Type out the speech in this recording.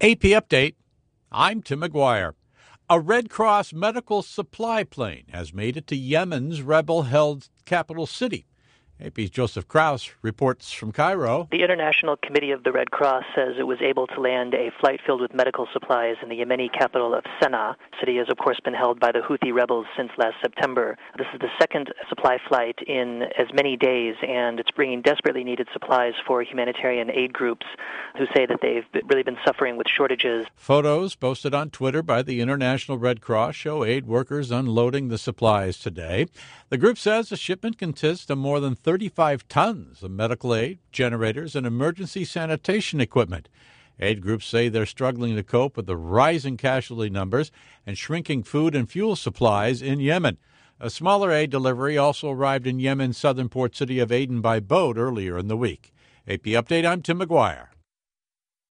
AP Update, I'm Tim McGuire. A Red Cross medical supply plane has made it to Yemen's rebel-held capital city. AP's Joseph Krause reports from Cairo. The International Committee of the Red Cross says it was able to land a flight filled with medical supplies in the Yemeni capital of Sana'a. The city has, of course, been held by the Houthi rebels since last September. This is the second supply flight in as many days, and it's bringing desperately needed supplies for humanitarian aid groups who say that they've really been suffering with shortages. Photos posted on Twitter by the International Red Cross show aid workers unloading the supplies today. The group says the shipment consists of more than 35 tons of medical aid, generators, and emergency sanitation equipment. Aid groups say they're struggling to cope with the rising casualty numbers and shrinking food and fuel supplies in Yemen. A smaller aid delivery also arrived in Yemen's southern port city of Aden by boat earlier in the week. AP Update, I'm Tim McGuire.